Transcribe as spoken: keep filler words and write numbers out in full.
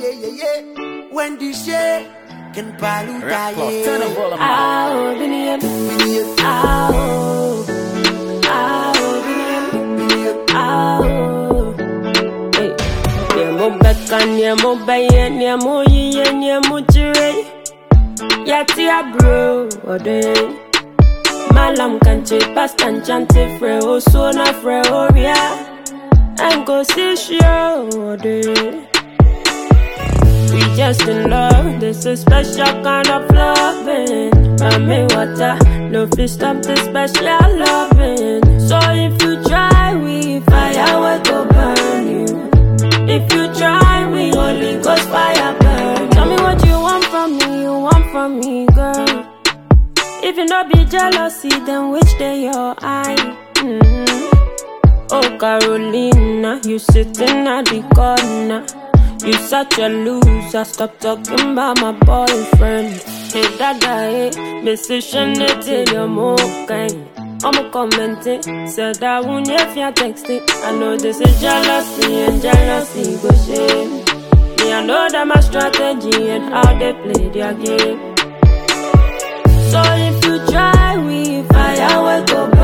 yeah, yeah, yeah. When the shade can pollute our Ow, Biniam. Ow. Ow, Biniam. Ow. Hey. Nemo beka, nemo baye, nemo yiye, nemo jire. Yati abro, ode. Malam kanche, pastan chante, freo, sona freo, ria. And go see show, ode. We just in love, this is special kind of loving. Mami water, no fish stop this special loving. So if you try, we fire will go burn you. If you try, we Holy Ghost fire burn. Tell me what you want from me, you want from me, girl. If you not be jealousy, then which day your eye? Mm-hmm. Oh Carolina, you sitting at the corner. You such a loser, stop talking about my boyfriend. Hey dada, hey, decision till you're more kind. I'm commenting, said I won't if you're texting. I know this is jealousy and jealousy go shame. Me, I know that my strategy and how they play their game. So if you try, we fire will go back.